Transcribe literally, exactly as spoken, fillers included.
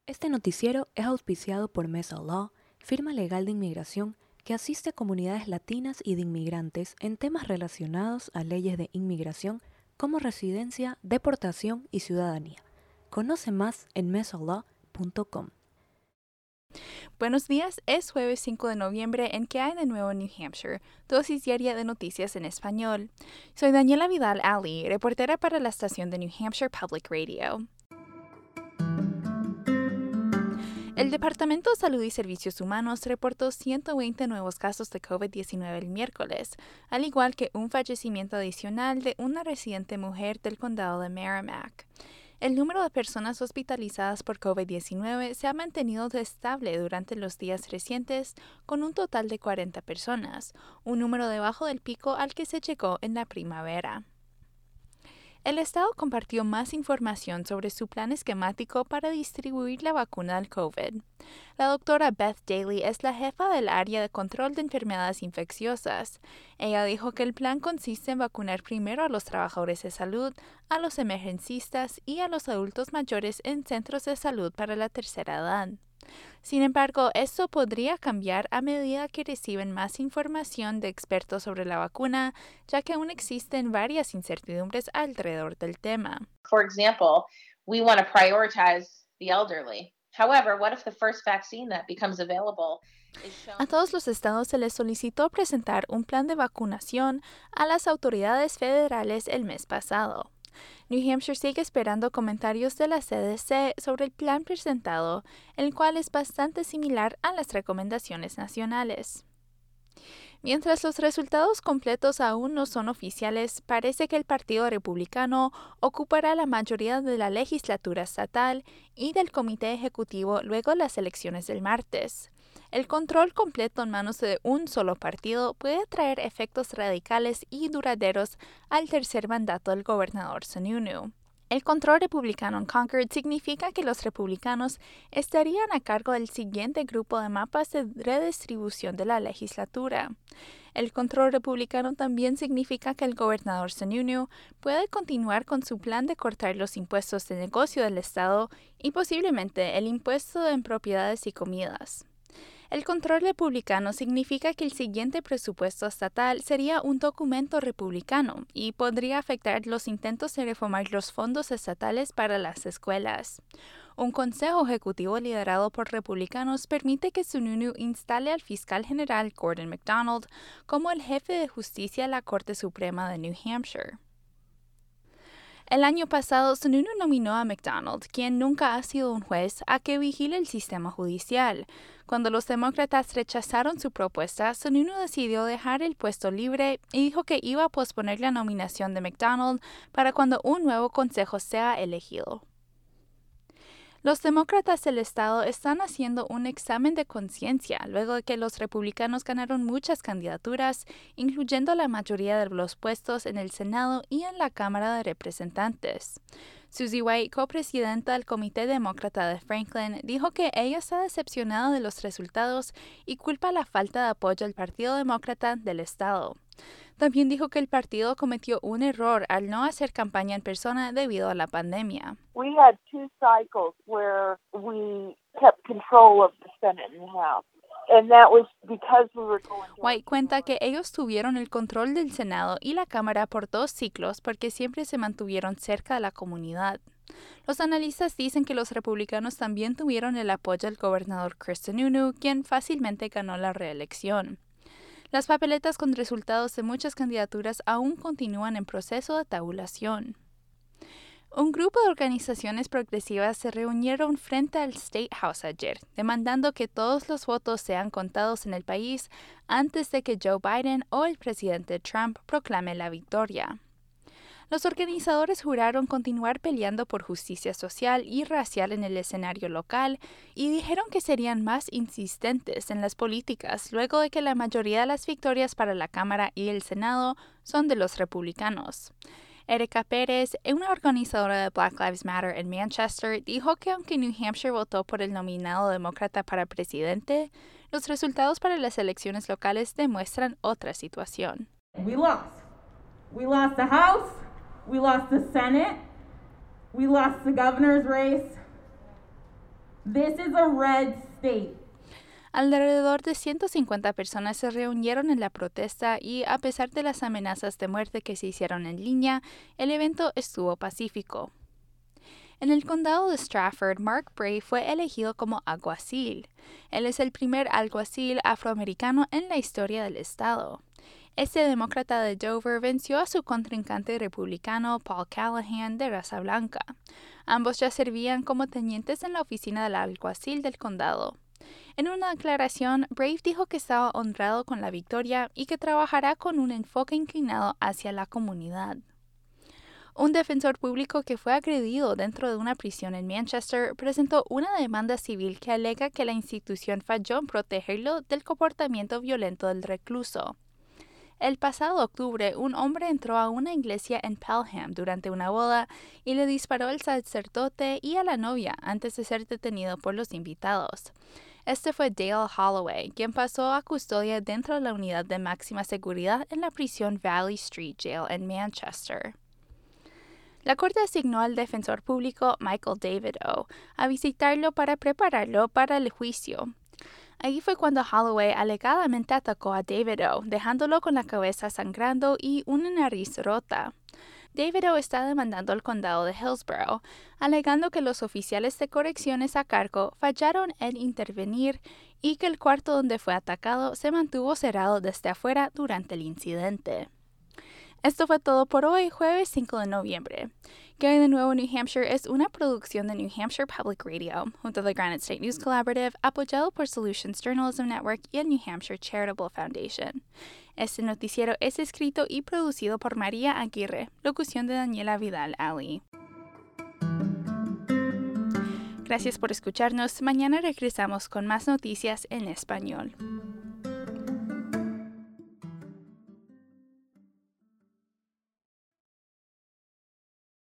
Este noticiero es auspiciado por Mesa Law, firma legal de inmigración que asiste a comunidades latinas y de inmigrantes en temas relacionados a leyes de inmigración como residencia, deportación y ciudadanía. Conoce más en mesa law punto com. Buenos días, es jueves cinco de noviembre en ¿Qué hay de nuevo en New Hampshire? Dosis diaria de noticias en español. Soy Daniela Vidal Ali, reportera para la estación de New Hampshire Public Radio. El Departamento de Salud y Servicios Humanos reportó ciento veinte nuevos casos de COVID diecinueve el miércoles, al igual que un fallecimiento adicional de una residente mujer del condado de Merrimack. El número de personas hospitalizadas por COVID diecinueve se ha mantenido estable durante los días recientes, con un total de cuarenta personas, un número debajo del pico al que se llegó en la primavera. El Estado compartió más información sobre su plan esquemático para distribuir la vacuna del COVID. La doctora Beth Daly es la jefa del área de control de enfermedades infecciosas. Ella dijo que el plan consiste en vacunar primero a los trabajadores de salud, a los emergencistas y a los adultos mayores en centros de salud para la tercera edad. Sin embargo, esto podría cambiar a medida que reciben más información de expertos sobre la vacuna, ya que aún existen varias incertidumbres alrededor del tema. For example, we want to prioritize the elderly. However, what if the first vaccine that becomes available is shown... A todos los estados se les solicitó presentar un plan de vacunación a las autoridades federales el mes pasado. New Hampshire sigue esperando comentarios de la C D C sobre el plan presentado, el cual es bastante similar a las recomendaciones nacionales. Mientras los resultados completos aún no son oficiales, parece que el Partido Republicano ocupará la mayoría de la legislatura estatal y del Comité Ejecutivo luego de las elecciones del martes. El control completo en manos de un solo partido puede traer efectos radicales y duraderos al tercer mandato del gobernador Sununu. El control republicano en Concord significa que los republicanos estarían a cargo del siguiente grupo de mapas de redistribución de la legislatura. El control republicano también significa que el gobernador Sununu puede continuar con su plan de cortar los impuestos de negocio del estado y posiblemente el impuesto en propiedades y comidas. El control republicano significa que el siguiente presupuesto estatal sería un documento republicano y podría afectar los intentos de reformar los fondos estatales para las escuelas. Un consejo ejecutivo liderado por republicanos permite que Sununu instale al fiscal general Gordon MacDonald como el jefe de justicia de la Corte Suprema de New Hampshire. El año pasado, Sununu nominó a MacDonald, quien nunca ha sido un juez, a que vigile el sistema judicial. Cuando los demócratas rechazaron su propuesta, Sununu decidió dejar el puesto libre y dijo que iba a posponer la nominación de MacDonald para cuando un nuevo consejo sea elegido. Los demócratas del estado están haciendo un examen de conciencia luego de que los republicanos ganaron muchas candidaturas, incluyendo la mayoría de los puestos en el Senado y en la Cámara de Representantes. Susie White, copresidenta del Comité Demócrata de Franklin, dijo que ella está decepcionada de los resultados y culpa la falta de apoyo al Partido Demócrata del estado. También dijo que el partido cometió un error al no hacer campaña en persona debido a la pandemia. We had two cycles where we kept control of the Senate and the House. And that was because we were going to... White cuenta que ellos tuvieron el control del Senado y la Cámara por dos ciclos porque siempre se mantuvieron cerca de la comunidad. Los analistas dicen que los republicanos también tuvieron el apoyo del gobernador Chris Sununu, quien fácilmente ganó la reelección. Las papeletas con resultados de muchas candidaturas aún continúan en proceso de tabulación. Un grupo de organizaciones progresivas se reunieron frente al State House ayer, demandando que todos los votos sean contados en el país antes de que Joe Biden o el presidente Trump proclame la victoria. Los organizadores juraron continuar peleando por justicia social y racial en el escenario local y dijeron que serían más insistentes en las políticas luego de que la mayoría de las victorias para la Cámara y el Senado son de los republicanos. Erika Pérez, una organizadora de Black Lives Matter en Manchester, dijo que aunque New Hampshire votó por el nominado demócrata para presidente, los resultados para las elecciones locales demuestran otra situación. We lost. We lost the House. We lost the Senate. We lost the governor's race. This is a red state. Alrededor de ciento cincuenta personas se reunieron en la protesta y, a pesar de las amenazas de muerte que se hicieron en línea, el evento estuvo pacífico. En el condado de Strafford, Mark Bray fue elegido como alguacil. Él es el primer alguacil afroamericano en la historia del estado. Este demócrata de Dover venció a su contrincante republicano Paul Callahan de raza blanca. Ambos ya servían como tenientes en la oficina del alguacil del condado. En una declaración, Brave dijo que estaba honrado con la victoria y que trabajará con un enfoque inclinado hacia la comunidad. Un defensor público que fue agredido dentro de una prisión en Manchester presentó una demanda civil que alega que la institución falló en protegerlo del comportamiento violento del recluso. El pasado octubre, un hombre entró a una iglesia en Pelham durante una boda y le disparó al sacerdote y a la novia antes de ser detenido por los invitados. Este fue Dale Holloway, quien pasó a custodia dentro de la unidad de máxima seguridad en la prisión Valley Street Jail en Manchester. La corte asignó al defensor público Michael Davidow a visitarlo para prepararlo para el juicio. Allí fue cuando Holloway alegadamente atacó a Davidow, dejándolo con la cabeza sangrando y una nariz rota. Davidow está demandando al condado de Hillsborough, alegando que los oficiales de correcciones a cargo fallaron en intervenir y que el cuarto donde fue atacado se mantuvo cerrado desde afuera durante el incidente. Esto fue todo por hoy, jueves cinco de noviembre. Que hoy de nuevo New Hampshire es una producción de New Hampshire Public Radio, junto al Granite State News Collaborative, apoyado por Solutions Journalism Network y el New Hampshire Charitable Foundation. Este noticiero es escrito y producido por María Aguirre, locución de Daniela Vidal Ali. Gracias por escucharnos. Mañana regresamos con más noticias en español.